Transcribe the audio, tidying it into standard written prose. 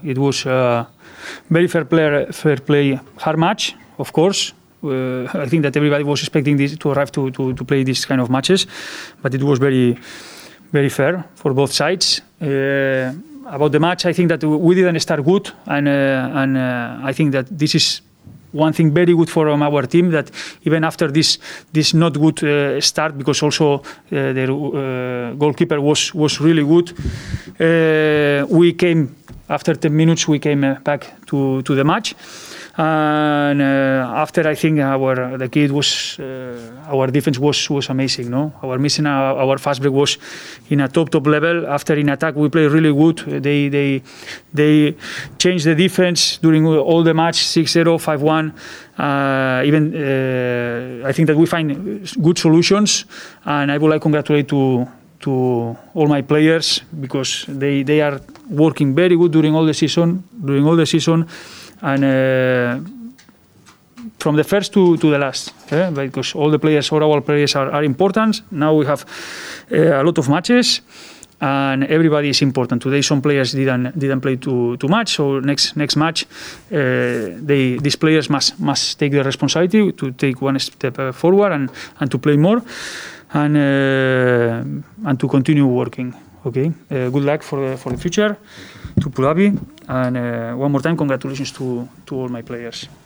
It was very fair play, hard match, of course. I think that everybody was expecting this to arrive to play these kind of matches, but it was very, very fair for both sides. About the match, I think that we didn't start good, and I think that this is one thing very good for our team, that even after this not good start, because also the goalkeeper was really good, we came after 10 minutes. We came back to the match. And after, I think the key was our defense was amazing. No, our fast break was in a top level. After in attack, we played really good. They changed the defense during all the match, 6-0, 5-1. I think that we find good solutions, and I would like to congratulate to all my players, because they are working very good during all the season. And from the first to the last, because all our players are important. Now we have a lot of matches, and everybody is important. Today some players didn't play too much, so next match these players must take the responsibility to take one step forward and to play more, and to continue working. Okay, good luck for the future to Pullavi, and one more time, congratulations to all my players.